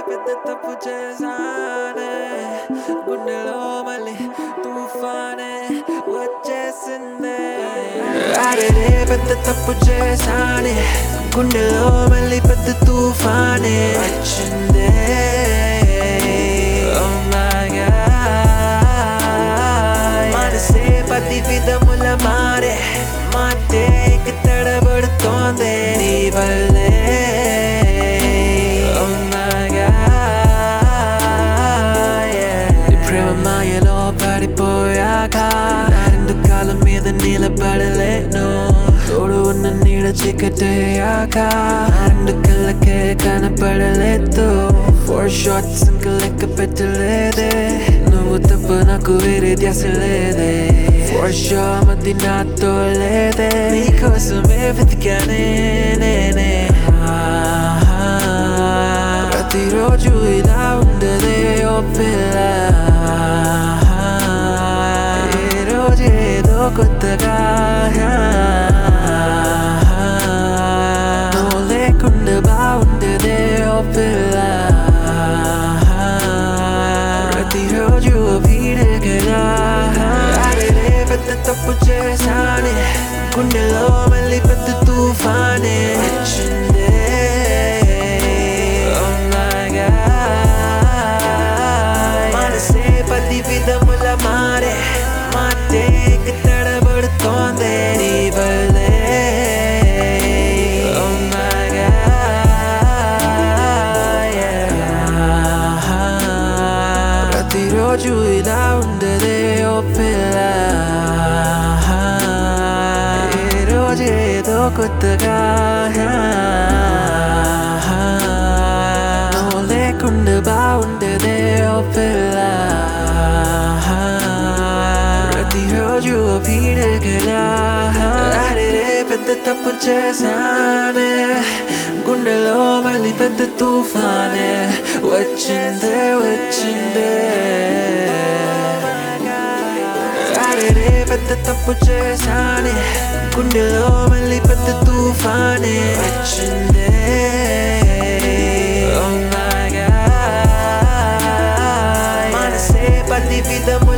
పెద్ద తప్పు చేశానే గుండెలో మళ్ళీ తుఫానే వచ్చేసిందే అరే పెద్ద తప్పు చేశానే గుండెలో మళ్ళీ పెద్ద తుఫానే వచ్చిందే Oh my God మనసే పది విధముల మారే మాటే తడబడుతోందే నీ వల్లే Oh my God నీ ప్రేమ మాయలో పడిపోయాక రెండు కాళ్ళ మీద నిలబడలేను తోడు ఉన్న నీడ చీకటయ్యాక రెండు కళ్ళకే కనపడలేదు ఫోర్ షాట్స్ ఇంకా లెక్క పెట్టలేదే నువ్వు తప్ప నాకు వేరే ధ్యాస లేదే ఫోర్ షా మధ్య నాతో లేదే నీకోసమే వెతికానే నేనే ప్రతిరోజు ఇలా ఉండదే ఓ పిల్ల ఏ రోజు ఏదో కొత్తగా నువ్వు లేకుండా బాగుండదే ఓ పిల్ల ప్రతిరోజు వీడగలా అరే పెద్ద తప్పు చేశానే గుండెలో మళ్ళీ పెద్ద తుఫానే వచ్చిందే Oh my God మనసే పది విధముల మారే మాటే తడబడుతోందే నీ వల్లే Oh my God ప్రతిరోజు ఇలా ఉండదే ఓ పిల్ల ఏ రోజు ఏదో కొత్తగా నువ్వు లేకుండా బాగుండదే ఓ పిల్ల ప్రతిరోజు పీడగలా అరే పెద్ద తప్పు చేశానే గుండెలో మళ్ళీ పెద్ద తుఫానే వచ్చిందే వచ్చిందే అరే పెద్ద తప్పు చేశానే గుండెలో మళ్ళీ పెద్ద తుఫానే వచ్చిందే Oh my God మనసే పది విధము